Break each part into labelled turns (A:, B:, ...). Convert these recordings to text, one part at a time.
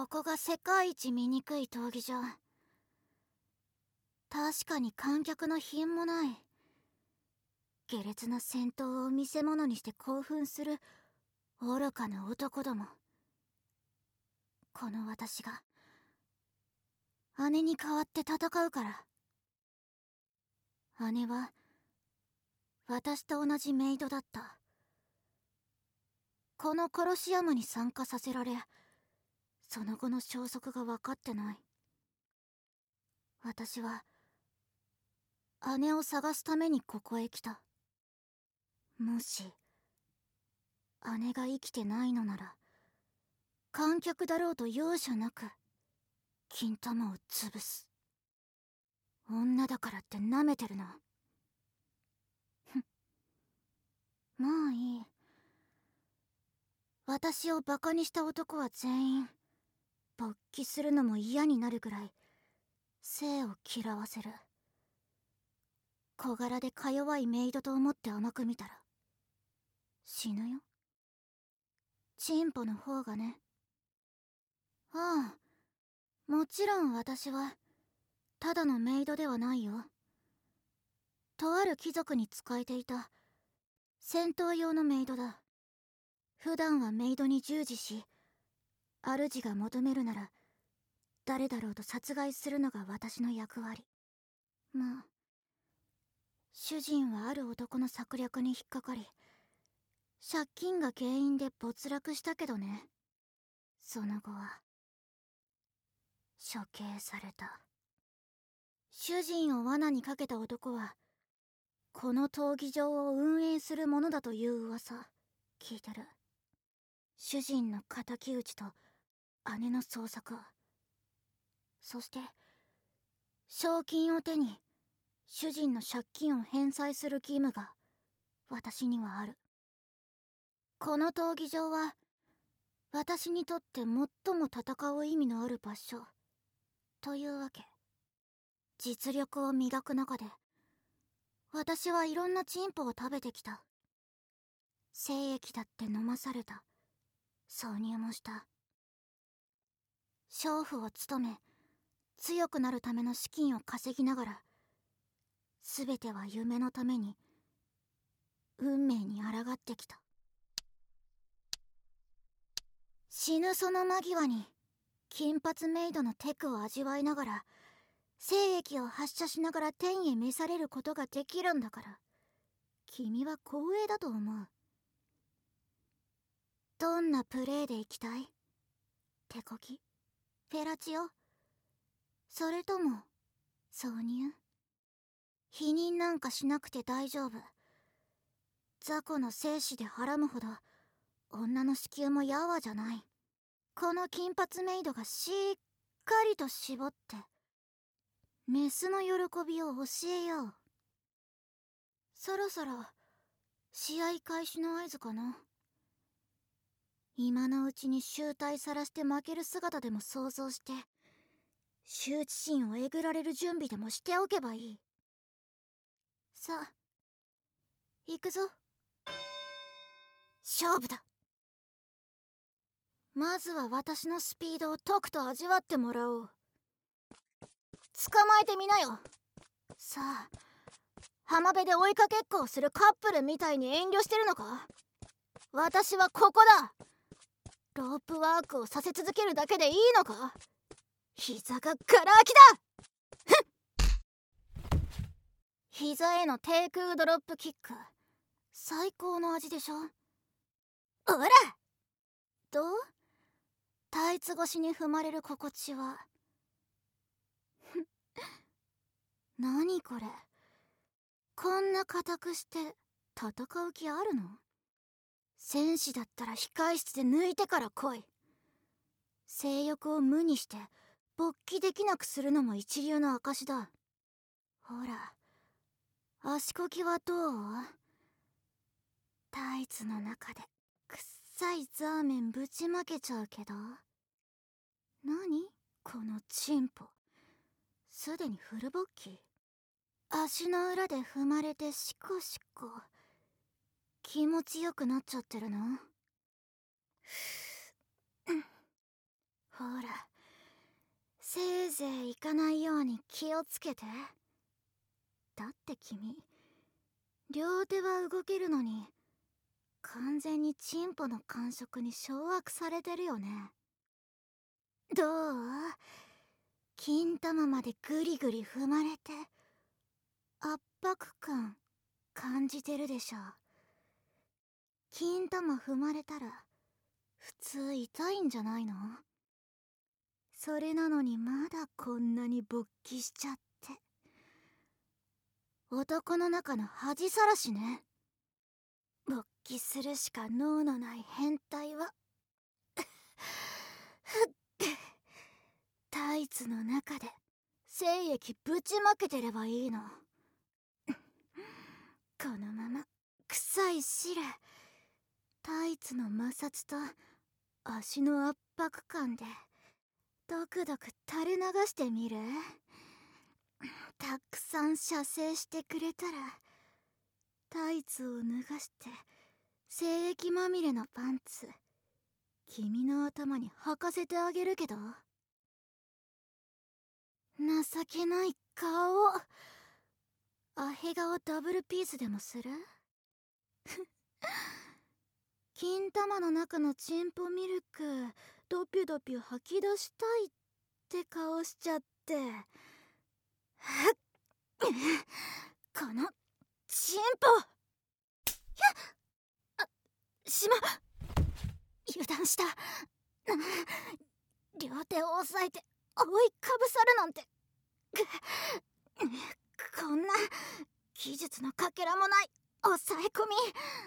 A: ここが世界一醜い闘技場。確かに観客の品もない。下劣な戦闘を見せ物にして興奮する愚かな男ども。この私が姉に代わって戦うから。姉は私と同じメイドだった。このコロシアムに参加させられ、その後の消息が分かってない。私は姉を探すためにここへ来た。もし姉が生きてないのなら、観客だろうと容赦なく金玉を潰す。女だからって舐めてるな。まあいい。私をバカにした男は全員勃起するのも嫌になるぐらい生を嫌わせる。小柄でか弱いメイドと思って甘く見たら死ぬよ。チンポの方がね。ああ、もちろん私はただのメイドではないよ。とある貴族に仕えていた戦闘用のメイドだ。普段はメイドに従事し、主が求めるなら誰だろうと殺害するのが私の役割。まあ主人はある男の策略に引っかかり、借金が原因で没落したけどね。その後は処刑された。主人を罠にかけた男はこの闘技場を運営するものだという噂聞いてる。主人の敵討ちと姉の捜索、そして賞金を手に主人の借金を返済する義務が私にはある。この闘技場は私にとって最も戦う意味のある場所というわけ。実力を磨く中で私はいろんなチンポを食べてきた。精液だって飲まされた。挿入もした。娼婦を務め強くなるための資金を稼ぎながら、全ては夢のために運命に抗ってきた。死ぬその間際に金髪メイドのテクを味わいながら精液を発射しながら天へ召されることができるんだから、君は光栄だと思う。どんなプレーでいきたい？手こぎ？フェラチオ？それとも挿入？否認なんかしなくて大丈夫。雑魚の精子ではらむほど女の子宮もやわじゃない。この金髪メイドがしっかりと絞ってメスの喜びを教えよう。そろそろ試合開始の合図かな。今のうちに醜態さらして負ける姿でも想像して羞恥心をえぐられる準備でもしておけばいい。さあ行くぞ。勝負だ。まずは私のスピードをとくと味わってもらおう。捕まえてみなよ。さあ、浜辺で追いかけっこをするカップルみたいに遠慮してるのか？私はここだ。ロープワークをさせ続けるだけでいいのか？膝がガラ空きだ。膝への低空ドロップキック、最高の味でしょ。ほらどう？タイツ越しに踏まれる心地は。何これ、こんな硬くして戦う気あるの？戦士だったら控室で抜いてから来い。性欲を無にして勃起できなくするのも一流の証だ。ほら足こきはどう？タイツの中でくっさいザーメンぶちまけちゃうけど。何このチンポ、すでにフル勃起。足の裏で踏まれてシコシコ気持ちよくなっちゃってるの？ほら、せいぜい行かないように気をつけて。だって君、両手は動けるのに完全にチンポの感触に掌握されてるよね。どう？金玉までグリグリ踏まれて圧迫感感じてるでしょ。金玉踏まれたら普通痛いんじゃないの？それなのにまだこんなに勃起しちゃって。男の中の恥さらしね。勃起するしか能のない変態はタイツの中で精液ぶちまけてればいいの。このまま臭い汁、タイツの摩擦と足の圧迫感でドクドク垂れ流してみる。たくさん射精してくれたらタイツを脱がして精液まみれのパンツ君の頭に履かせてあげるけど。情けない顔。アヘ顔ダブルピースでもする？金玉の中のチンポミルクドピュドピュ吐き出したいって顔しちゃって。このチンポしま、油断した。両手を押さえて覆いかぶさるなんて。こんな技術のかけらもない抑え込み。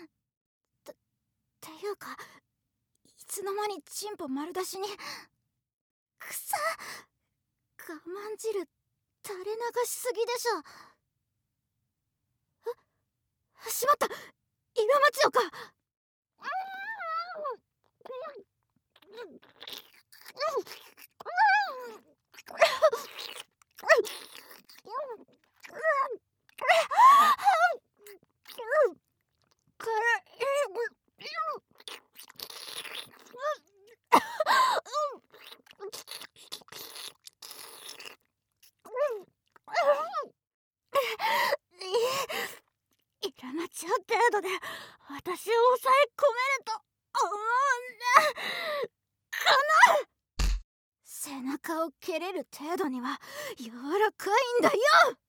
A: っていうか、いつの間にチンポ丸出しに。くさ、我慢汁垂れ流しすぎでしょ。しまった、色町よか。イラマチョ程度で私を抑え込めると思うんだ。背中を蹴れる程度には柔らかいんだよ。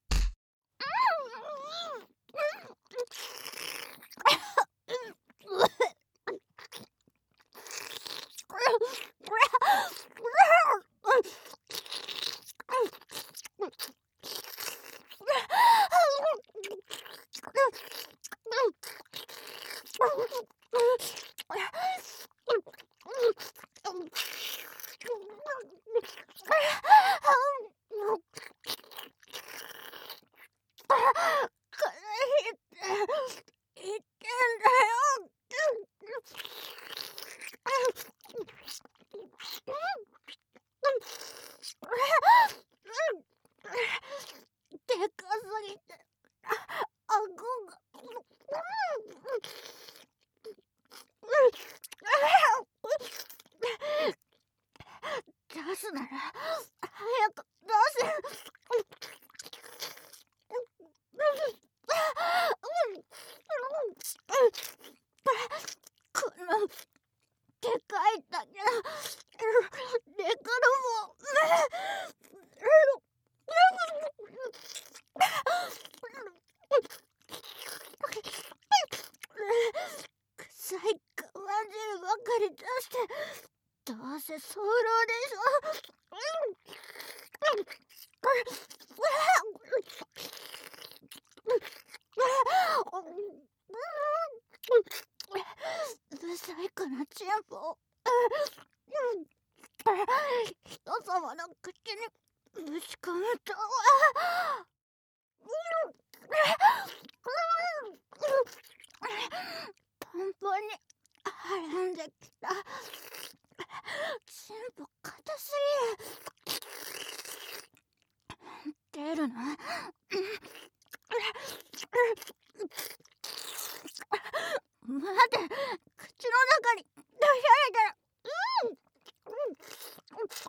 A: 出すなら早く出せ。このでかいだけのデカルボ臭い我慢汁ばかり出してどうせ早漏でしょ。うるさいかなチンポ。人様の口にぶち込むとは。パンパンにはらんできた。チンポ硬すぎる。出るな。待て、口の中に出されたら。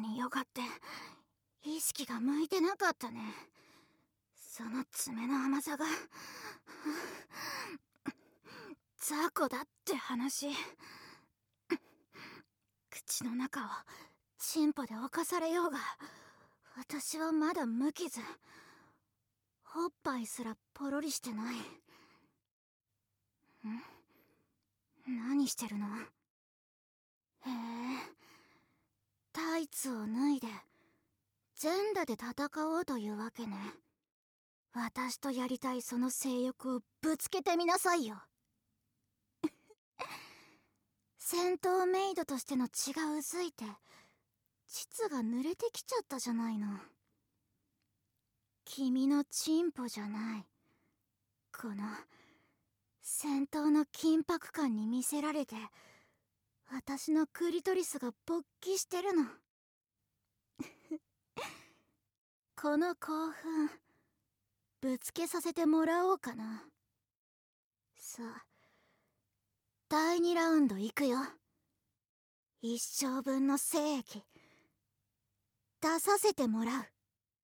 A: によかって意識が向いてなかったね。その爪の甘さが雑魚だって話。口の中をチンポで侵されようが私はまだ無傷。おっぱいすらポロリしてない。何してるの？へえ、タイツを脱いで全裸で戦おうというわけね。私とやりたいその性欲をぶつけてみなさいよ。戦闘メイドとしての血がうずいて膣が濡れてきちゃったじゃないの。君のチンポじゃない、この戦闘の緊迫感に魅せられて私のクリトリスが勃起してるの。この興奮ぶつけさせてもらおうかな。さあ、第2ラウンドいくよ。一生分の精液出させてもらう。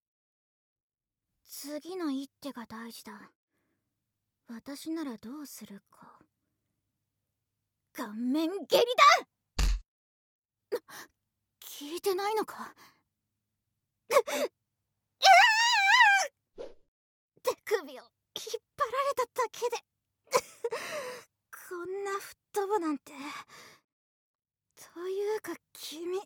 A: 次の一手が大事だ。私ならどうするか。顔面蹴りだ。聞いてないのか？手首を引っ張られただけでこんな吹っ飛ぶなんて。というか君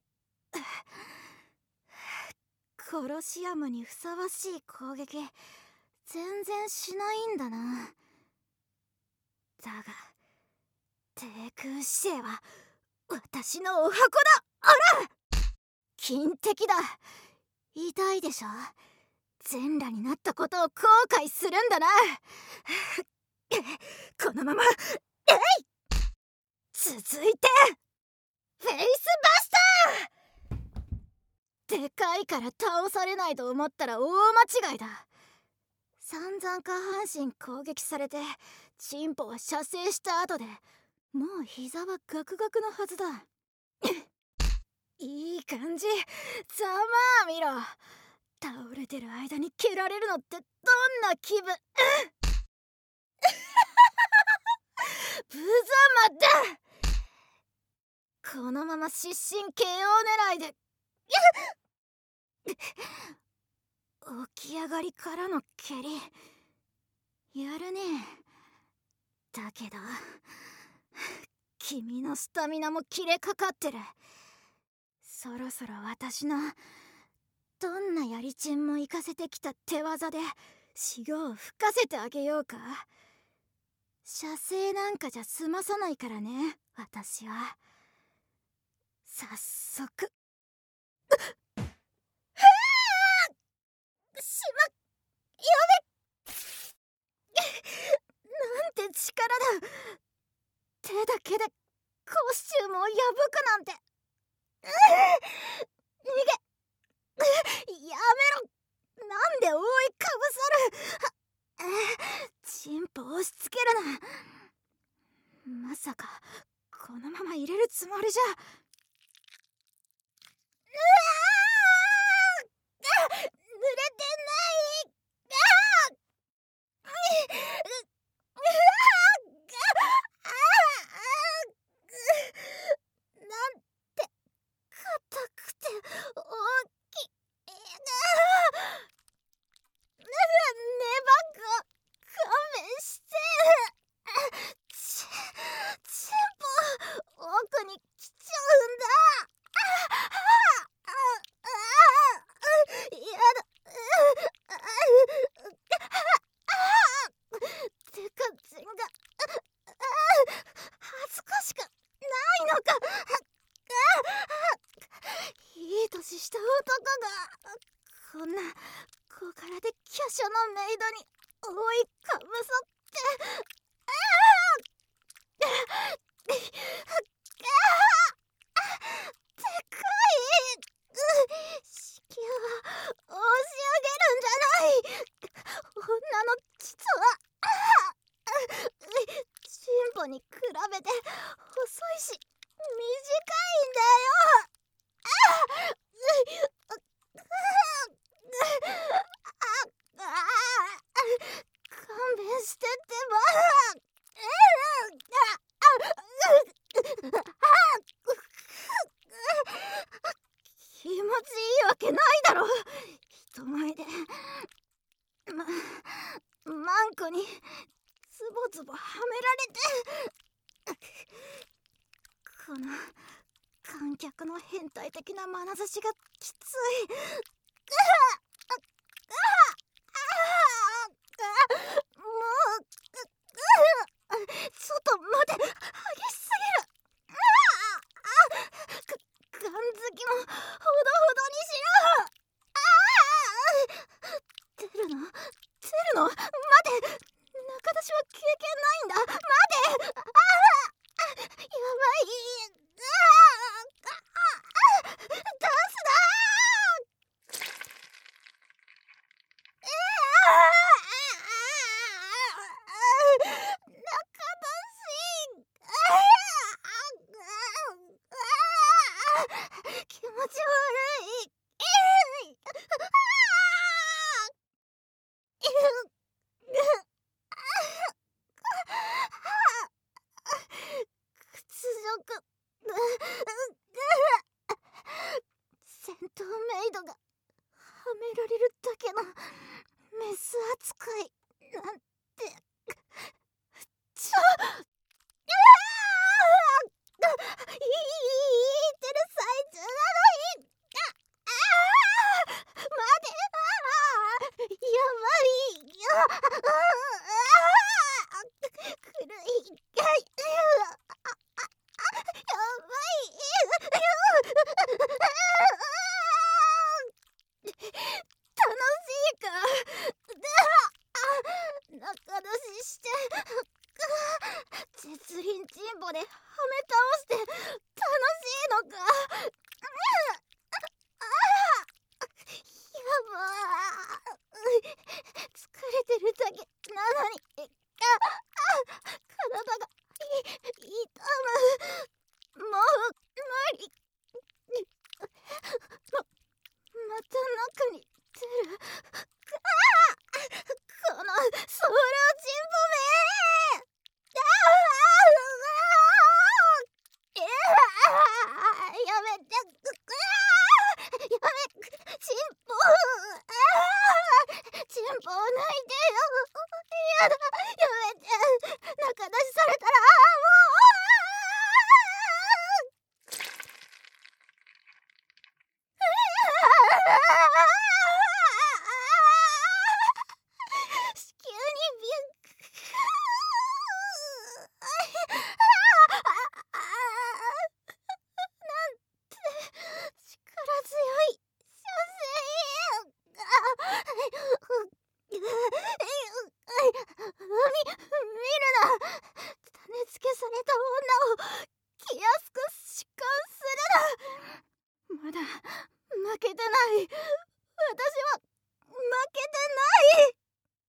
A: コロシアムにふさわしい攻撃全然しないんだな。だが低空姿勢は私のお箱だ。あら、金敵だ。痛いでしょ。全裸になったことを後悔するんだな。このまま続いてフェイスバスター。でかいから倒されないと思ったら大間違いだ。散々下半身攻撃されてチンポは射精した後でもう膝はガクガクのはずだ。いい感じ。ざまあ見ろ。倒れてる間に蹴られるのってどんな気分？無様だ。このまま失神 KO 狙いで起き上がりからの蹴りやるね。だけど君のスタミナも切れかかってる。そろそろ私のどんなやりちんも行かせてきた手技で死後を吹かせてあげようか。射精なんかじゃ済まさないからね、私は。早速しまっ、やべなんて力だ。手だけでコスチュームを破くなんて。逃げ、やめろ。なんで覆いかぶさる。チンポ押し付けるな。まさかこのまま入れるつもりじゃ。濡れてない。なんて硬くて大きい。ねばこ勘弁して。チンポ奥に来ちゃうんだ。やだ。てかちんが恥ずかしくないのか。いい年した男がこんな小柄で華奢のメイドに覆いかぶさって。でかい。子宮は押し上げるんじゃない。女の膣はチンポに比べて細いし短いんだよ。 わけないだろ。人前でマンコにズボズボはめられて、この観客の変態的な眼差しがきつい。もうちょっと待て、激しすぎる。ガン好きもほどほどにしろ。出るの待て、中出しは経験ないんだ。待て、やばい。ダンスだ。気持ち悪い。屈辱。戦闘メイドがはめられるだけのメス扱いなんて。言ってる最中なのに。待て、やばい。狂い。やばい。楽しいか。中出しして絶倫チンポではめ倒して楽しいのか。やばー。疲れてるだけなのに体が痛む。もう無理。また中に出る。このソウルチンポめ。やめて。やめ、チンポ。チンポを抜いてよ。やだ、やめて。中出しされたらも子宮にびっなんて力強い射精。見るな。種付けされた女を気安く弛緩するな。まだ負けてない。私は負けてない。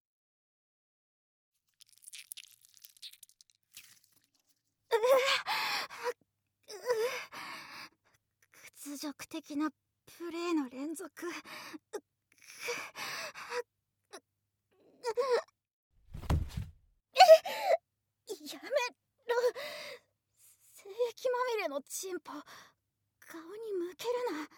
A: 屈辱的なプレーの連続。やめろ。精液まみれのチンポ顔に向けるな。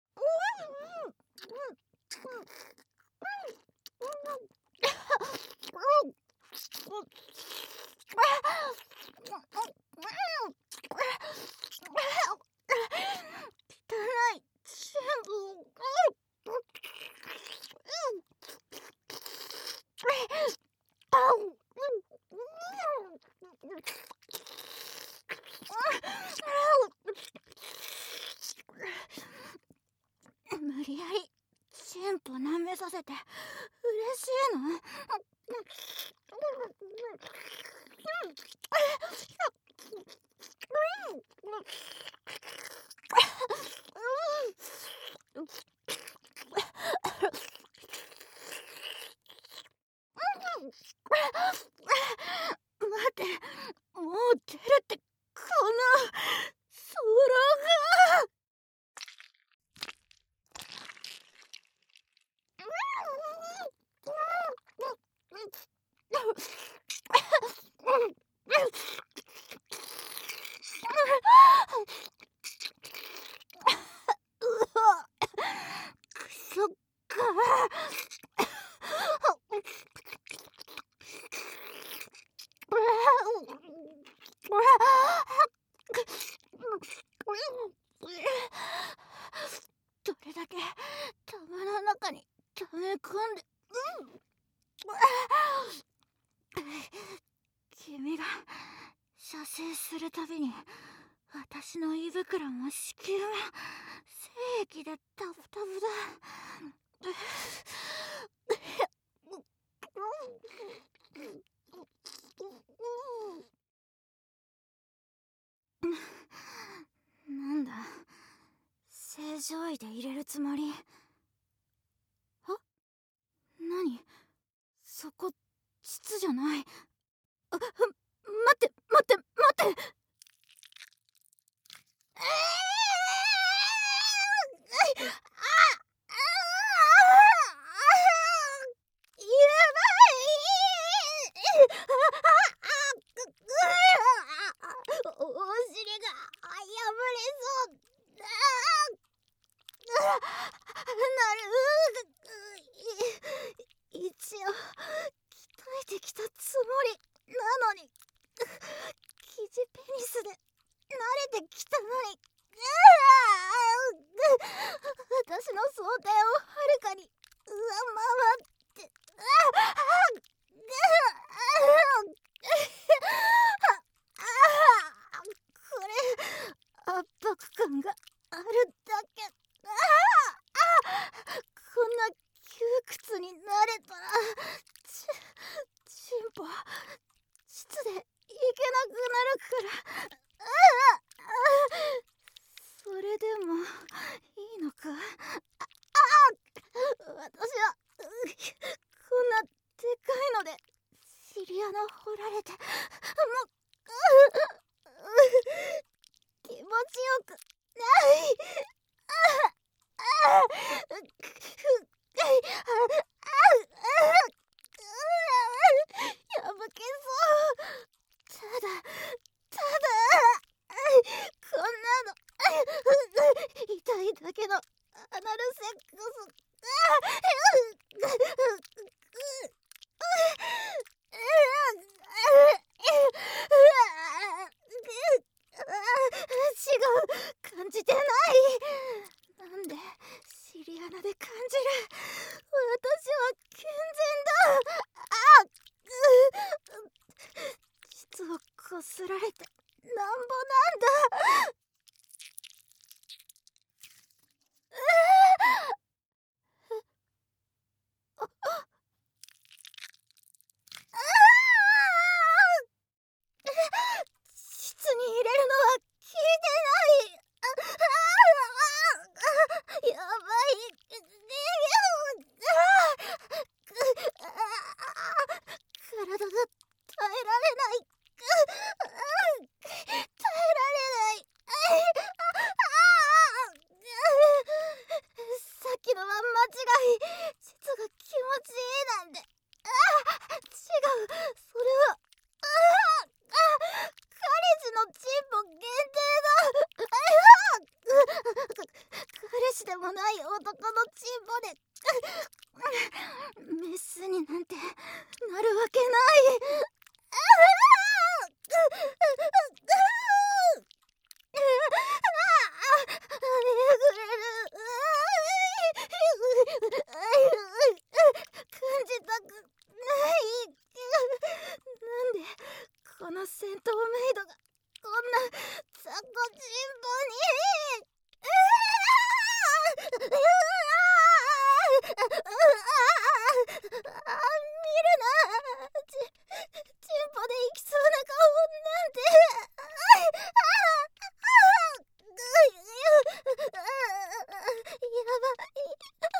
A: 汚いチンポ。無理やりチンポ舐めさせて嬉しいの？待って、もう出るって。この空がどれだけ玉の中に溜め込んで、君が射精するたびに私の胃袋も子宮も精液でタブタブだ。なんだ、正常位で入れるつもり？あ、何そこ、膣じゃない。待って待って待って。お尻が破れそうだ。一応鍛えてきたつもりなのに、生地ペニスで慣れてきたのに、私の想定をはるかに上回って、これ圧迫感があるだけ。こんな窮屈になれたらチンポ膣でいけなくなるから。それでもいいのか？私はこんなでかいので尻穴掘られて、もう気持ちよくない。破けそう。ただこんなの痛いだけのアナルセックス。違う、感じてない。なんで尻穴で感じる？私は健全だ。膣をこすられてなんぼなんだ。膣に入れるのは聞いてない。やばい。体が耐えられない。耐えられない。さっきのは間違い。膣が気持ちいいなんて。違う、それは彼氏のチンポ限定だ。彼氏でもない男のチンポでメスになんてなるわけない。感じたくない。なんでこの戦闘メイドがこんな雑魚チンポに。見るな。チンポでいきそうな顔なんて。やばい。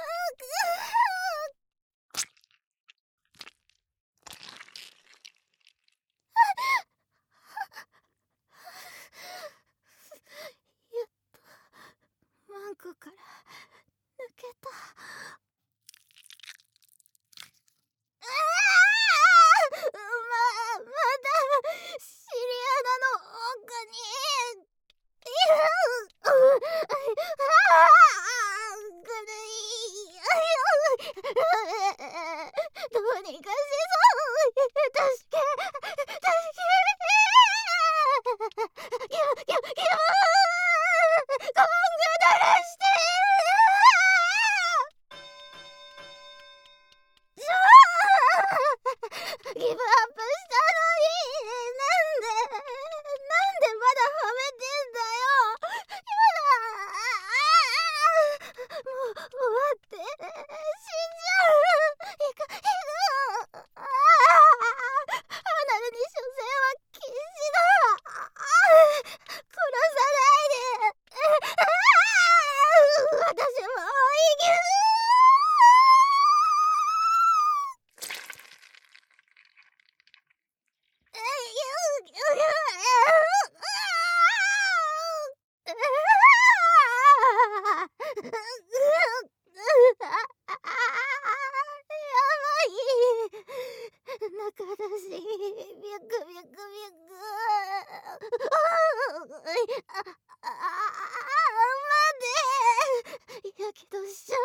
A: やっとマンコから抜けた。まだ尻穴の奥に。これどうにかしそう。助けギブコング鳴らしてギブアップしたのに、なんでまだはめてんだよ。やだ。もう終わって、死んじゃう。離れに所詮は禁止だ。殺さないで。私もう生きる。中だし、ビュクビュクビュク。待て。やけどしちゃう。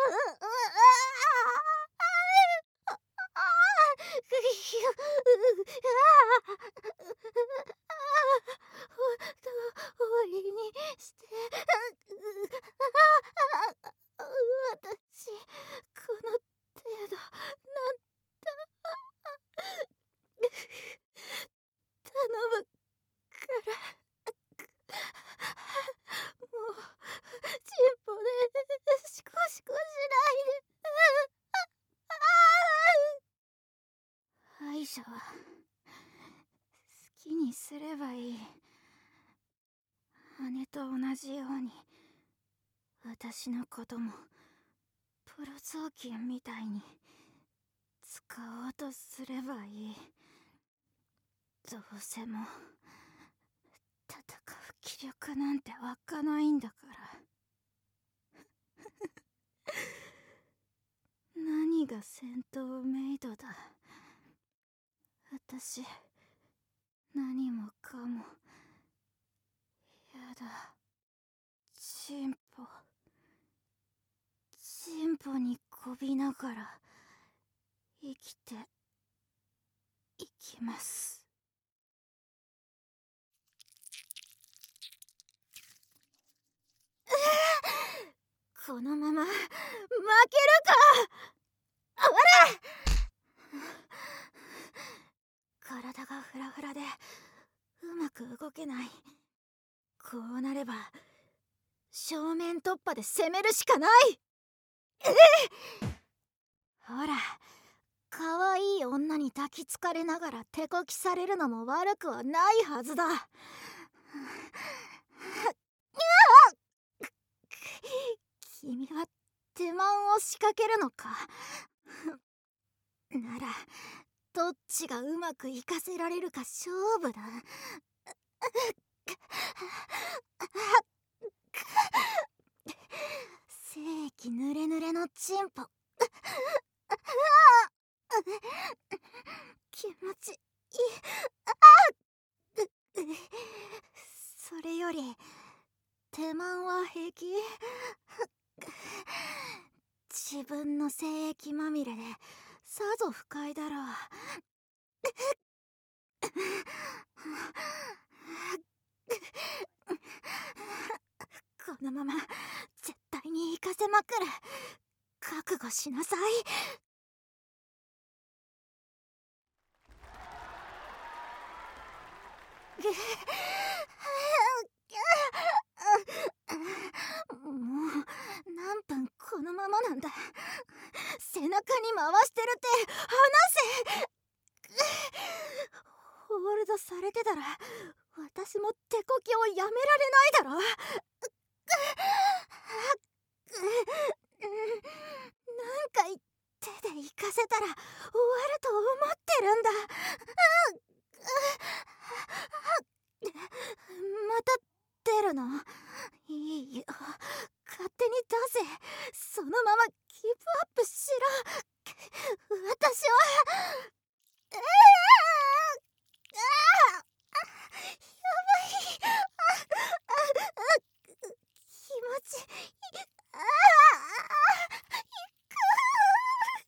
A: 終わりにして。私この程度なんだ。頼むからもうチンポでシコシコしないで。歯医者は好きにすればいい。姉と同じように私のこともプロ雑巾みたいに使おうとすればいい。どうせも戦う気力なんて湧かないんだから。何が戦闘メイドだ。私何もかもやだ。チンポにこびながら生きていきます。このまま負けるか。ほら。体がフラフラでうまく動けない。こうなれば正面突破で攻めるしかない。ほら、可愛い女に抱きつかれながら手こきされるのも悪くはないはずだ。君は手間を仕掛けるのか。ならどっちがうまくいかせられるか勝負だ。精液ぬれぬれのチンポ。気持ちいい。それより手間は平気。自分の精液まみれでさぞ不快だろう。このまま絶対に行かせまくる。覚悟しなさい。もう何分このままなんだ。背中に回してる手離せ。ホールドされてたら私も手こきをやめられないだろ。なんか手で行かせたら終わると思ってるんだ。また出るの？いいよ、勝手に出せ。そのままギブアップしろ。私はやばい。気持ちいい。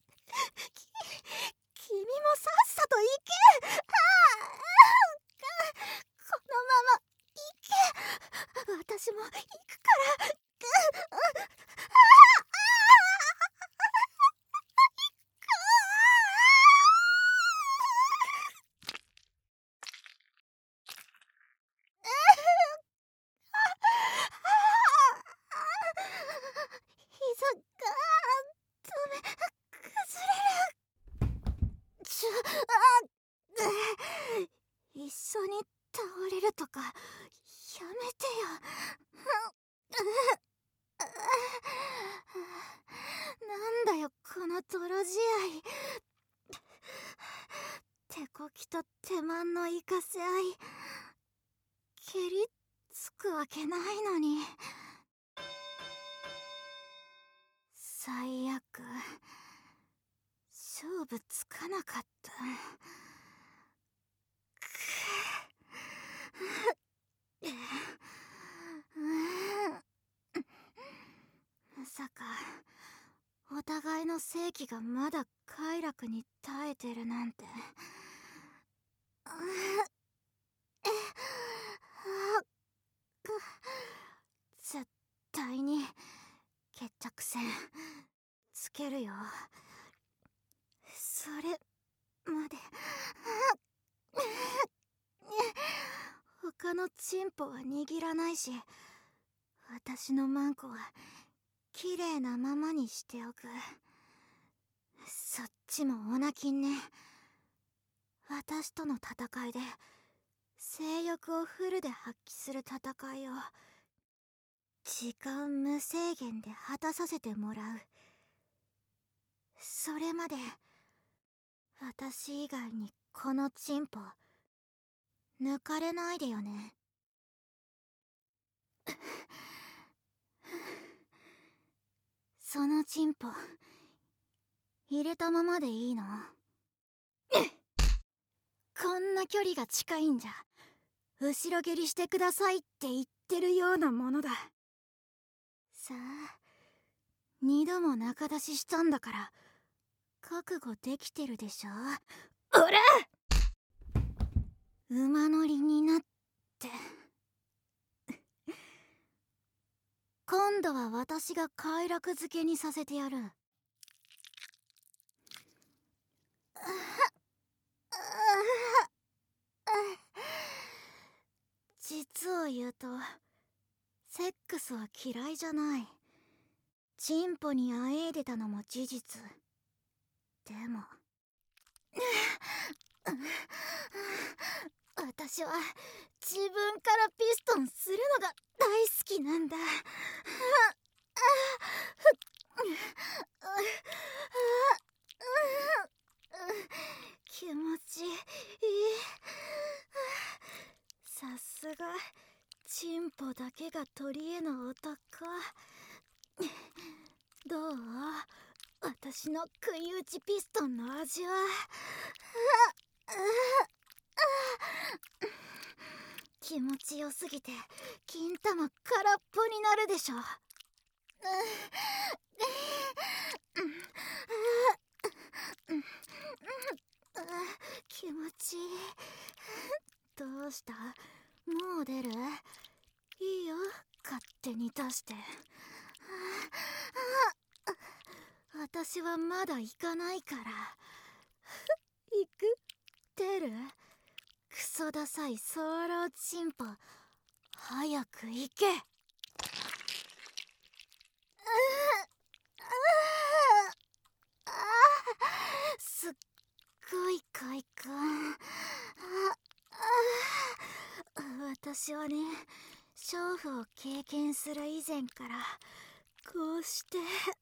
A: こきと手間の生かせ合い、蹴りつくわけないのに。最悪、勝負つかなかった。まさかお互いの正義がまだ快楽に耐えてるなんて。絶対に決着戦つけるよ。それまで他のチンポは握らないし、私のマンコは綺麗なままにしておく。そっちもおなきんね。私との戦いで性欲をフルで発揮する戦いを時間無制限で果たさせてもらう。それまで私以外にこのチンポ抜かれないでよね。そのチンポ入れたままでいいの？こんな距離が近いんじゃ後ろ蹴りしてくださいって言ってるようなものだ。さあ、2度も仲出ししたんだから覚悟できてるでしょ。おら！馬乗りになって今度は私が快楽づけにさせてやる。実を言うとセックスは嫌いじゃない。チンポにあえいでたのも事実。でも私は自分からピストンするのが大好きなんだ。気持ちいい。さすがチンポだけが取り柄の男。どう？私の食い打ちピストンの味は。気持ちよすぎて金玉空っぽになるでしょ。気持ちいい。どうした？もう出る？いいよ、勝手に出して。私はまだ行かないから。行く？出る？クソダサいソーローチンポ、早く行け。すっごい快感。私はね、娼婦を経験する以前からこうして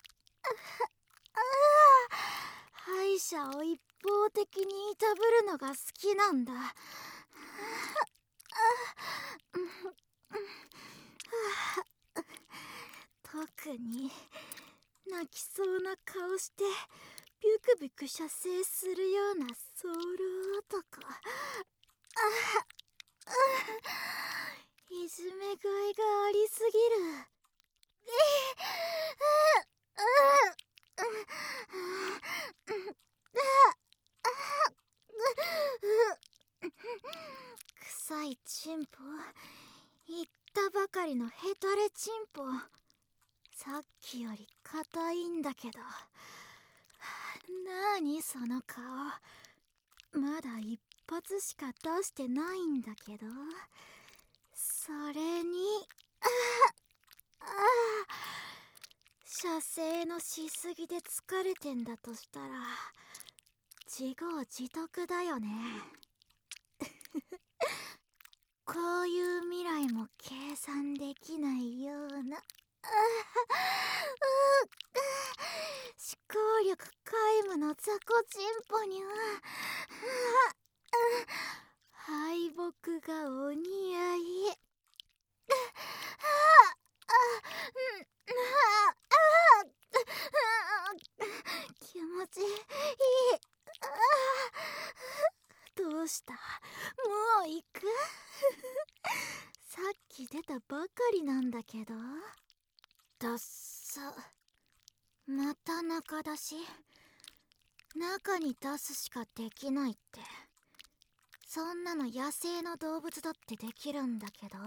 A: 敗者を一方的にいたぶるのが好きなんだ。特に泣きそうな顔してビュクビュク射精するようなソウル男。いじめがいがありすぎる。臭いチンポ、言ったばかりのヘタレチンポ。さっきより硬いんだけど。なーにその顔。まだ一発しか出してないんだけど。それに射精のしすぎで疲れてんだとしたら自業自得だよね。こういう未来も計算できないような思考力皆無の雑魚チンポには敗北がお似合い。気持ちいい。どうした？もう行く？さっき出たばかりなんだけど。だっさ。また中出し。中に出すしかできないって。そんなの野生の動物だってできるんだけど。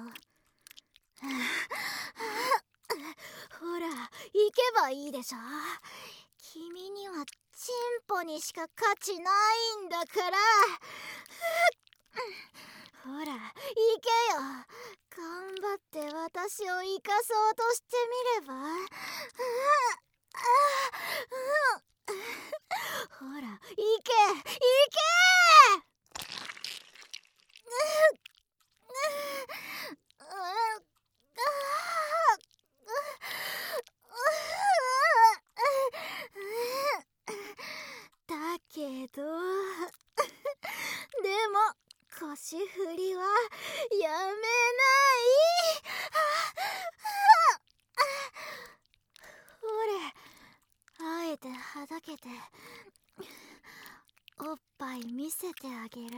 A: ほら、行けばいいでしょ。君にはチンポにしか価値ないんだから。ほら、行けよ。頑張って私を生かそうとしてみれば。ほら、行け行け。だけどでも腰振りはやめない。ほれ、あえてはだけておっぱい見せてあげる。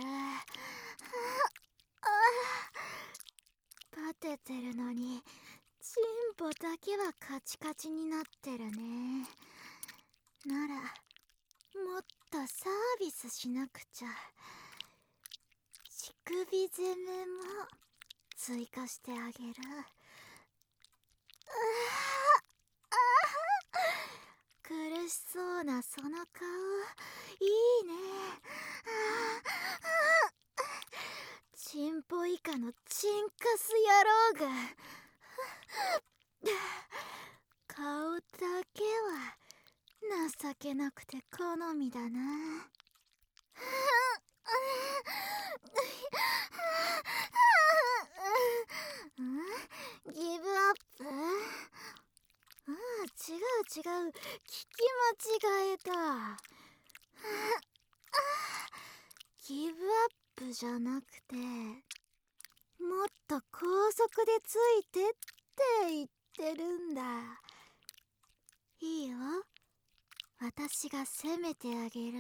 A: 立ててるのにチンポだけはカチカチになってるね。ならもっとサービスしなくちゃ。乳首攻めも追加してあげる。苦しそうなその顔、いいね。チンポ以下のチンカス野郎が。顔だけは情けなくて好みだな。ギブアップ？違う、聞き間違えた。ギブアップじゃなくて、もっと高速でついてって言ってるんだ。いいよ、私が攻めてあげる。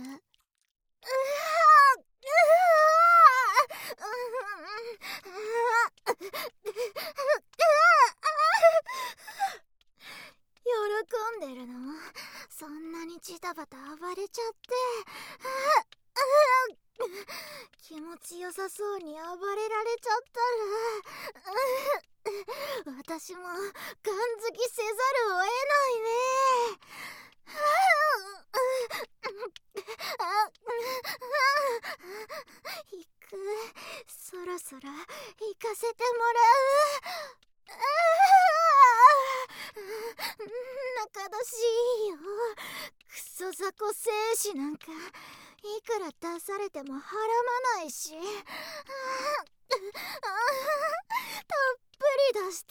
A: 喜んでるの？そんなにジタバタ暴れちゃって。気持ちよさそうに暴れられちゃったら私もガン付きせざるを得ないね。行く。そろそろ行かせてもらう。仲出しいいよ。クソ雑魚精子なんかいくら出されてもはらまないし。たっぷり出して。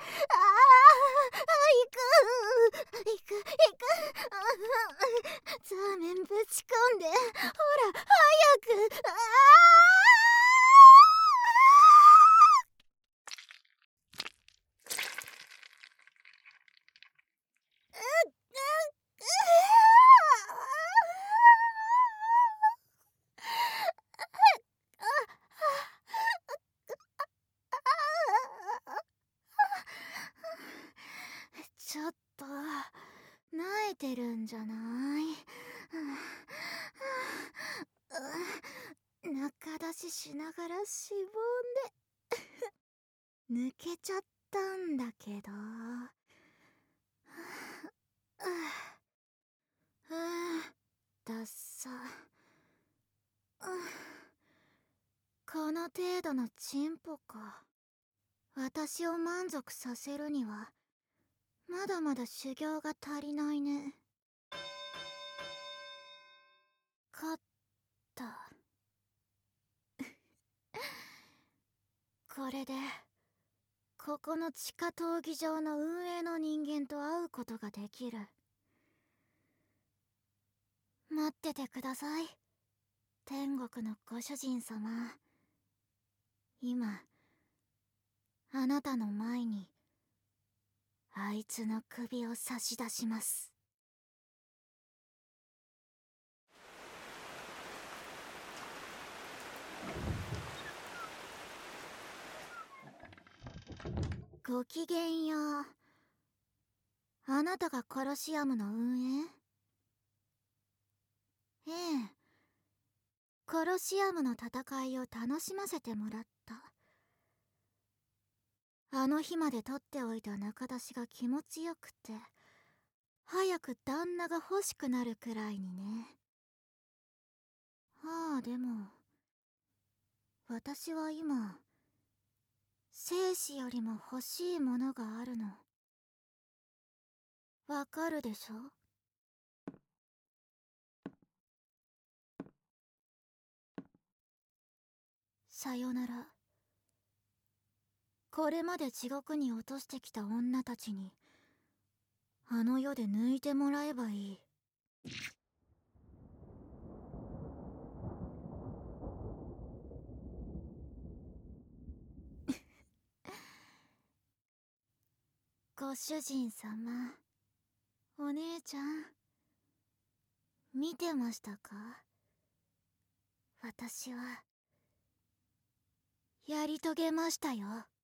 A: 行く。ザーメンぶち込んで。ほら早く。ちょっと萎えてるんじゃない？中出ししながらしぼんで抜けちゃったんだけど。だっさ。この程度のチンポか。私を満足させるにはまだまだ修行が足りないね。勝った。これでここの地下闘技場の運営の人間と会うことができる。待っててください、 天国のご主人様、今あなたの前にあいつの首を差し出します。ごきげんよう。あなたがコロシアムの運営？ええ、コロシアムの戦いを楽しませてもらった。あの日まで取っておいた中出しが気持ちよくて、早く旦那が欲しくなるくらいにね。ああ、でも私は今生死よりも欲しいものがあるの。わかるでしょ？さよなら。これまで地獄に落としてきた女たちにあの世で抜いてもらえばいい。ご主人様、お姉ちゃん、見てましたか？私はやり遂げましたよ。